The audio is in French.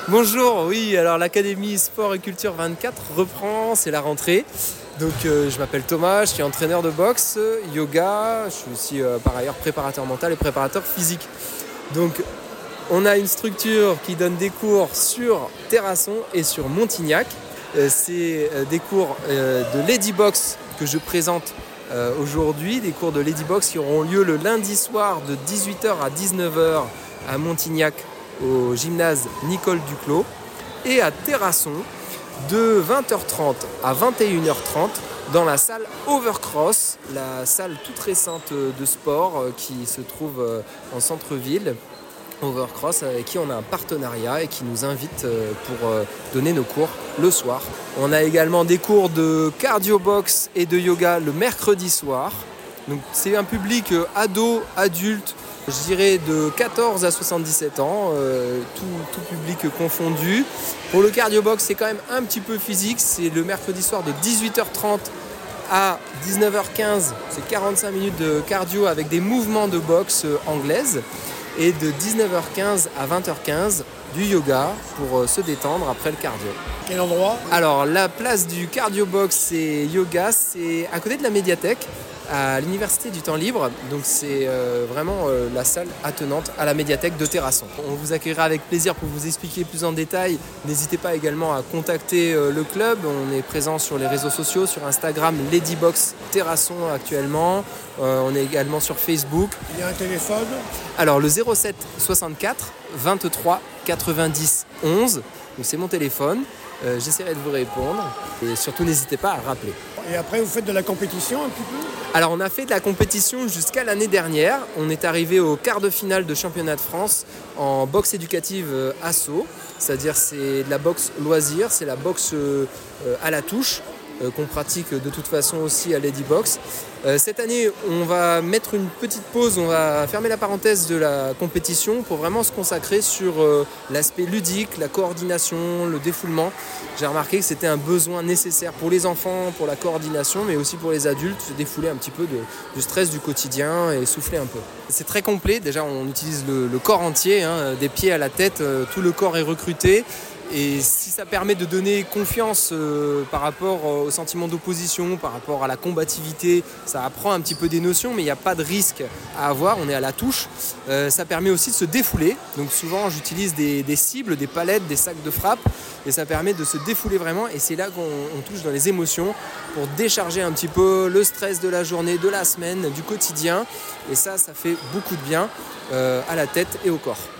Bonjour, oui, alors l'Académie Sport et Culture 24 reprend, c'est la rentrée. Donc je m'appelle Thomas, je suis entraîneur de boxe, yoga, je suis aussi par ailleurs préparateur mental et préparateur physique. Donc on a une structure qui donne des cours sur Terrasson et sur Montignac. C'est des cours de Ladybox que je présente aujourd'hui, des cours de Ladybox qui auront lieu le lundi soir de 18h à 19h à Montignac au gymnase Nicole Duclos et à Terrasson de 20h30 à 21h30 dans la salle Overcross, la salle toute récente de sport qui se trouve en centre-ville. Overcross avec qui on a un partenariat et qui nous invite pour donner nos cours le soir. On a également des cours de cardio box et de yoga le mercredi soir. Donc c'est un public ado, adulte, je dirais de 14 à 77 ans, tout public confondu. Pour le cardio box, c'est quand même un petit peu physique. C'est le mercredi soir de 18h30 à 19h15. C'est 45 minutes de cardio avec des mouvements de boxe anglaise. Et de 19h15 à 20h15 du yoga pour se détendre après le cardio. Quel endroit ? Alors la place du cardio box et yoga, c'est à côté de la médiathèque, à l'université du temps libre. Donc c'est vraiment la salle attenante à la médiathèque de Terrasson. On vous accueillera avec plaisir pour vous expliquer plus en détail. N'hésitez pas également à contacter le club. On est présent sur les réseaux sociaux, sur Instagram, Ladybox Terrasson actuellement. On est également sur Facebook. Il y a un téléphone ? Alors le 07 64 23 90 11, donc c'est mon téléphone. J'essaierai de vous répondre et surtout n'hésitez pas à rappeler. Et après vous faites de la compétition un petit peu ? Alors on a fait de la compétition jusqu'à l'année dernière. On est arrivé au quart de finale de championnat de France en boxe éducative asso. C'est-à-dire c'est de la boxe loisir, c'est la boxe à la touche qu'on pratique de toute façon aussi à Ladybox. Cette année, on va mettre une petite pause, on va fermer la parenthèse de la compétition pour vraiment se consacrer sur l'aspect ludique, la coordination, le défoulement. J'ai remarqué que c'était un besoin nécessaire pour les enfants, pour la coordination, mais aussi pour les adultes, se défouler un petit peu du stress du quotidien et souffler un peu. C'est très complet, déjà on utilise le corps entier, des pieds à la tête, tout le corps est recruté. Et si ça permet de donner confiance par rapport au sentiment d'opposition, par rapport à la combativité, ça apprend un petit peu des notions, mais il n'y a pas de risque à avoir, on est à la touche. Ça permet aussi de se défouler. Donc souvent j'utilise des cibles, des palettes, des sacs de frappe, et ça permet de se défouler vraiment. Et c'est là qu'on touche dans les émotions pour décharger un petit peu le stress de la journée, de la semaine, du quotidien. Et ça fait beaucoup de bien à la tête et au corps.